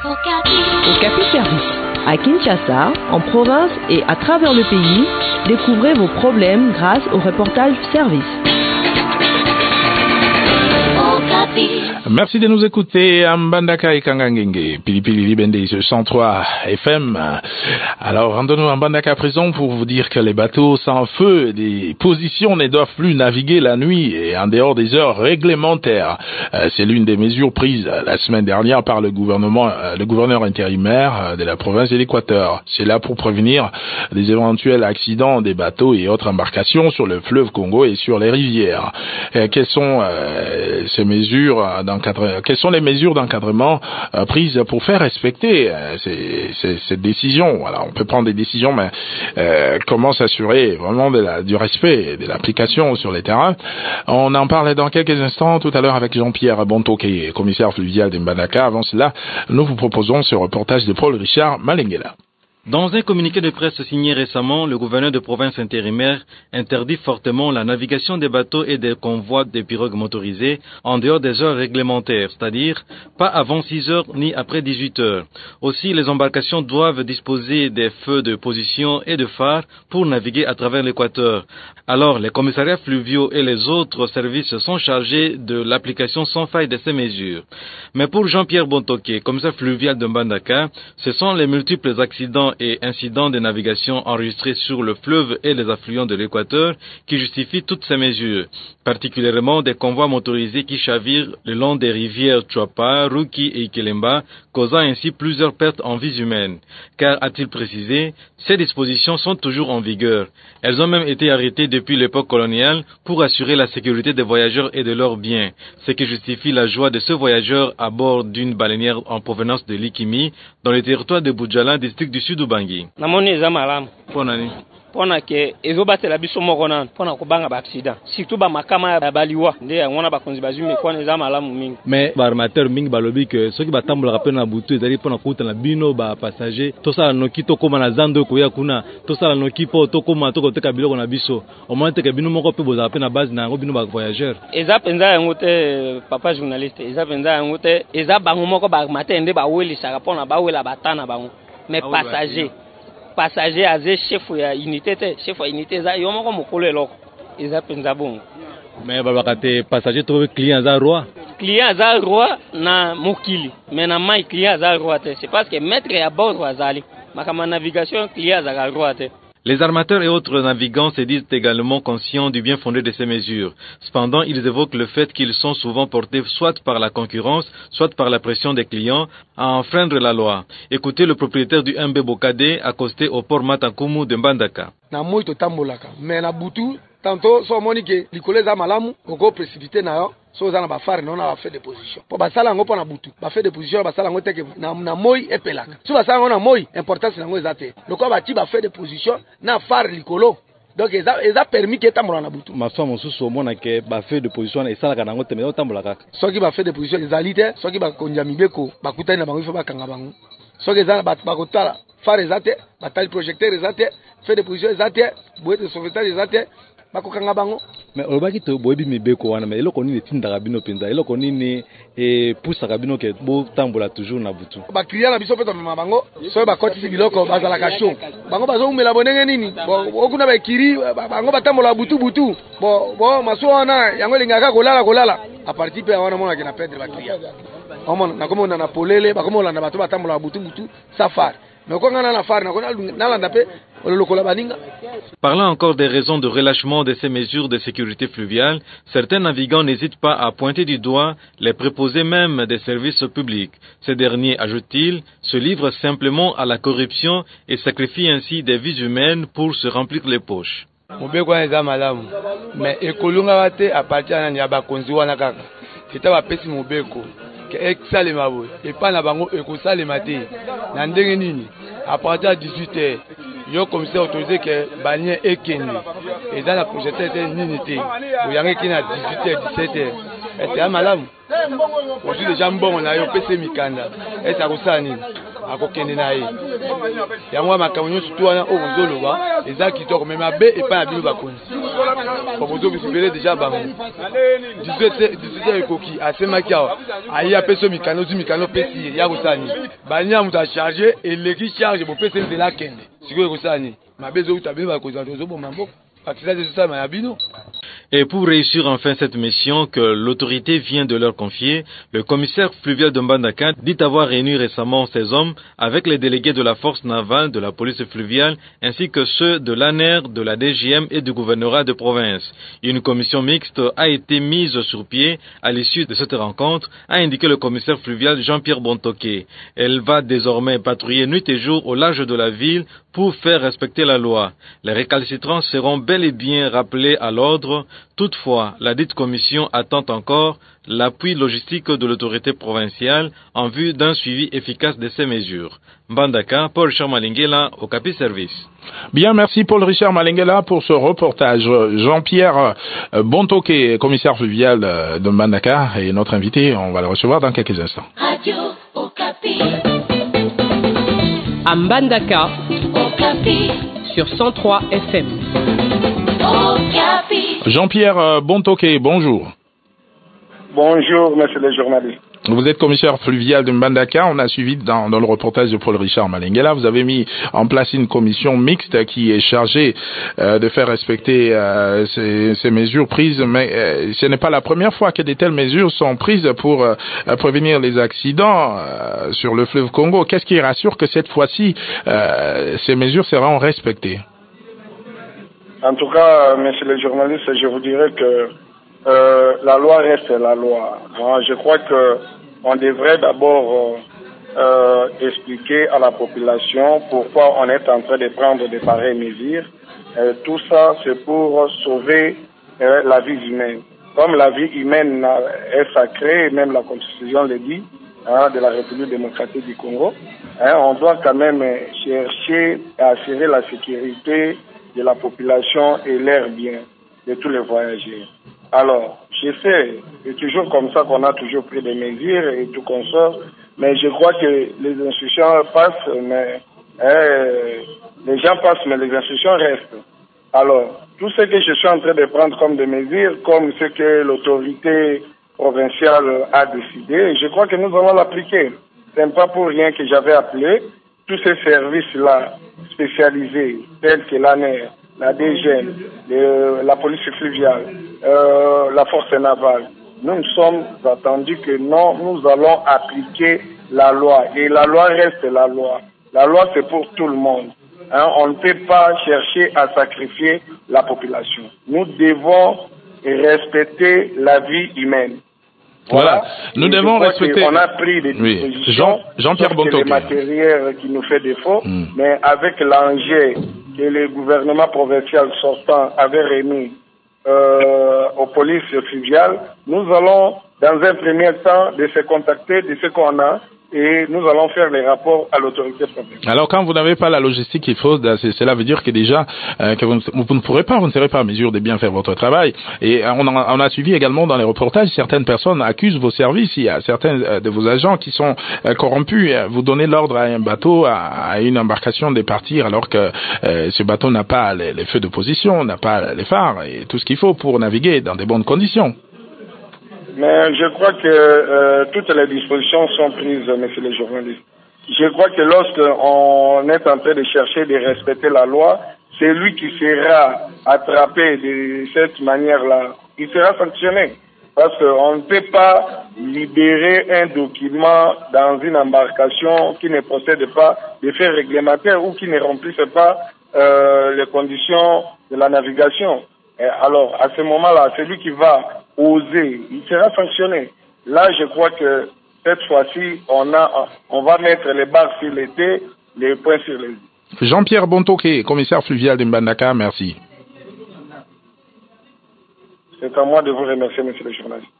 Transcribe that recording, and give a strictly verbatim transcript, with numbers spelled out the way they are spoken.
Okapi Service. À Kinshasa, en province et à travers le pays, découvrez vos problèmes grâce au reportage service. Merci de nous écouter à Mbandaka et Kangangenge, Pilipili Libende sur cent trois F M. Alors, rendons-nous à Mbandaka à présent pour vous dire que les bateaux sans feu des positions ne doivent plus naviguer la nuit et en dehors des heures réglementaires. C'est l'une des mesures prises la semaine dernière par le gouvernement, le gouverneur intérimaire de la province de l'Équateur. C'est là pour prévenir des éventuels accidents des bateaux et autres embarcations sur le fleuve Congo et sur les rivières. Et quelles sont euh, ces mesures d'encadrement, quelles sont les mesures d'encadrement euh, prises pour faire respecter euh, ces, ces, ces décisions? Voilà, on peut prendre des décisions, mais euh, comment s'assurer vraiment de la, du respect et de l'application sur les terrains? On en parle dans quelques instants tout à l'heure avec Jean-Pierre Bontoké, commissaire fluvial de Mbandaka. Avant cela, nous vous proposons ce reportage de Paul Richard Malengela. Dans un communiqué de presse signé récemment, le gouverneur de province intérimaire interdit fortement la navigation des bateaux et des convois de pirogues motorisées en dehors des heures réglementaires, c'est-à-dire pas avant six heures ni après dix-huit heures. Aussi, les embarcations doivent disposer des feux de position et de phares pour naviguer à travers l'équateur. Alors, les commissariats fluviaux et les autres services sont chargés de l'application sans faille de ces mesures. Mais pour Jean-Pierre Bontoké, commissaire fluvial de Mbandaka, ce sont les multiples accidents et incidents de navigation enregistrés sur le fleuve et les affluents de l'Équateur qui justifient toutes ces mesures, particulièrement des convois motorisés qui chavirent le long des rivières Chouapa, Ruki et Ikelemba, causant ainsi plusieurs pertes en vies humaines. Car, a-t-il précisé, ces dispositions sont toujours en vigueur. Elles ont même été arrêtées depuis l'époque coloniale pour assurer la sécurité des voyageurs et de leurs biens, ce qui justifie la joie de ce voyageur à bord d'une baleinière en provenance de Likimi, dans le territoire de Boudjala, district du sud Ubangi. Namoni eza malamu. Ponani. Pona ke ezobatela biso moko nana pona kobanga ba accident surtout ba makama ya baliwa nde yangona bakonzi bazumi kona eza malamu mingi. Mais ba armateur mingi balobi ke soki batambola pe na butu ezali pona kuta na bino ba passager to sala noki to koma na zando ko ya kuna to sala noki po to koma to ko teka biloko na biso au moins teka bino moko pe boza pe na base na ngo bino ba voyageur. Eza penza yango te papa journaliste eza penza yango te eza bango moko ba matende ba welisaka pona ba wela batana bango mais ah, passager passager aze chef ya unité te chef ya unité za yo moko mokolo eloko eza penza bongo. Mais babakate passager to client za roi client za roi na mokili mais na mai client za roi te c'est parce que maître ya bord azali makama navigation client za roi te. Les armateurs et autres navigants se disent également conscients du bien fondé de ces mesures. Cependant, ils évoquent le fait qu'ils sont souvent portés soit par la concurrence, soit par la pression des clients à enfreindre la loi. Écoutez le propriétaire du M B Bokade accosté au port Matankumu de Mbandaka. Na moi to tambolaka, mais na butu tantôt so monike likole za malamu oko précipité na yo so za na ba fare non na fait de position. Po basala ngo pona butu, ba fait de position basala ngo teke na na moi epelaka. So basala ngo na moi importance na ngo ezate. Loko ba ti ba fait de position na fare likolo. Donc eza eza permis que tambola na butu. Ma femme sous so mona ke ba fait de position na esala kana ngo teme o tambola kaka. So ki ba fait de position ezalite, so ki ba konja mibeko ba kutana na bango ifo ba kanga bango. So ke za ba ba kotala fare ezate, ba tali projecteur ezate, fait de position ezate, boîte de sauvetage ezate. Bakokanga bango mais olobaki to boyebi mibeko wana mais eloko nini tindaka bino penza eloko nini e pusaka bino ke bo tambola toujours na butu ba client na biso pe to mama bango so ba kotisi biloko bazala ka show bango bazo umela bonenge nini bo okuna ba kiri bango batambola butu butu bo bo maso wana yango lingaka kolala kolala a partir pe wana mona kina perdre ba client omona na komona na polele ba komona na bato batambola butu butu safari. Parlant encore des raisons de relâchement de ces mesures de sécurité fluviale, certains navigants n'hésitent pas à pointer du doigt les préposés même des services publics. Ces derniers, ajoute-t-il, se livrent simplement à la corruption et sacrifient ainsi des vies humaines pour se remplir les poches. Mais ekolunga te a partir ya bakonzi wana kaka. C'était ba pesi mobeko. Que exalema bo et pas na bango ekosalema te na ndenge nini à partir de dix-huit heures yo commissaire autorisé que banien ekende et dans la projecteur nini te bo yango ki na dix-huit heures dix-sept heures et c'est malamu aujourd'hui les gens bon na yo pese mikanda et ça kosala nini akokende na ye yango makambo nyonso tu wana oyo bozoloba eza kitoko me mabe epai ya bino bakonzi bozobisibele deja bango dix-huit heures ekoki asemaki awa aye apeso mikano ozwi mikano opesi ya kosala nini bania moto acharge eleki charge bopesa nzela akende sikoyo ekosala nini mabe ezouta bino bakonzi ozoboma mboka. Et pour réussir enfin cette mission que l'autorité vient de leur confier, le commissaire fluvial de Mbandaka dit avoir réuni récemment ses hommes avec les délégués de la force navale, de la police fluviale, ainsi que ceux de l'A N E R, de la D G M et du gouvernorat de province. Une commission mixte a été mise sur pied à l'issue de cette rencontre, a indiqué le commissaire fluvial Jean-Pierre Bontoké. Elle va désormais patrouiller nuit et jour au large de la ville pour faire respecter la loi. Les récalcitrants seront bel et bien rappelés à l'ordre. Toutefois, la dite commission attend encore l'appui logistique de l'autorité provinciale en vue d'un suivi efficace de ces mesures. Mbandaka, Paul Richard Malingela, Okapi Service. Bien, merci Paul Richard Malingela pour ce reportage. Jean-Pierre Bontoké, commissaire fluvial de Mbandaka, est notre invité. On va le recevoir dans quelques instants. Radio Okapi. À Mbandaka, Okapi. Sur cent trois F M. Okapi. Jean-Pierre Bontoké, bonjour. Bonjour, monsieur le journaliste. Vous êtes commissaire fluvial de Mbandaka. On a suivi dans, dans le reportage de Paul Richard Malingela. Vous avez mis en place une commission mixte qui est chargée euh, de faire respecter euh, ces, ces mesures prises. Mais euh, ce n'est pas la première fois que de telles mesures sont prises pour euh, prévenir les accidents euh, sur le fleuve Congo. Qu'est-ce qui rassure que cette fois-ci, euh, ces mesures seront respectées? En tout cas, monsieur le journaliste, je vous dirais que euh, la loi reste la loi. Hein, je crois que on devrait d'abord euh, euh, expliquer à la population pourquoi on est en train de prendre de pareilles mesures. Euh, tout ça, c'est pour sauver euh, la vie humaine. Comme la vie humaine est sacrée, même la Constitution le dit, hein, de la République démocratique du Congo, hein, on doit quand même chercher à assurer la sécurité de la population et l'air bien de tous les voyageurs. Alors, je sais, c'est toujours comme ça qu'on a toujours pris des mesures et tout consort, mais je crois que les instructions passent, mais euh, les gens passent, mais les instructions restent. Alors, tout ce que je suis en train de prendre comme des mesures, comme ce que l'autorité provinciale a décidé, je crois que nous allons l'appliquer. Ce n'est pas pour rien que j'avais appelé tous ces services-là spécialisés, tels que l'A N E R, la D G M, le, la police fluviale, euh, la force navale. Nous nous sommes attendus que non, nous allons appliquer la loi. Et la loi reste la loi. La loi, c'est pour tout le monde. Hein, on ne peut pas chercher à sacrifier la population. Nous devons respecter la vie humaine. Voilà, nous devons respecter. On a pris des dispositions, oui. Jean, Jean-Pierre Bontoké. Le matériel qui nous fait défaut, mm. mais avec l'enjeu que le gouvernement provincial sortant avait remis euh, aux polices fluviales, nous allons, dans un premier temps, de se contacter de ce qu'on a, et nous allons faire les rapports à l'autorité provinciale. Alors, quand vous n'avez pas la logistique qu'il faut, cela veut dire que déjà, euh, que vous ne, vous ne pourrez pas, vous ne serez pas en mesure de bien faire votre travail. Et on a, on a suivi également dans les reportages, certaines personnes accusent vos services. Il y a certains euh, de vos agents qui sont euh, corrompus. Vous donnez l'ordre à un bateau, à, à une embarcation de partir, alors que euh, ce bateau n'a pas les, les feux de position, n'a pas les phares et tout ce qu'il faut pour naviguer dans de bonnes conditions. Mais je crois que euh, toutes les dispositions sont prises, messieurs les journalistes. Je crois que lorsqu'on est en train de chercher de respecter la loi, c'est lui qui sera attrapé de cette manière-là. Il sera sanctionné. Parce qu'on ne peut pas libérer un document dans une embarcation qui ne possède pas des faits réglementaires ou qui ne remplisse pas euh, les conditions de la navigation. Et alors, à ce moment-là, celui qui va oser, il sera sanctionné. Là, je crois que cette fois-ci, on a, on va mettre les barres sur les T, les points sur les i. Jean-Pierre Bontoké, commissaire fluvial de Mbandaka, merci. C'est à moi de vous remercier, monsieur le journaliste.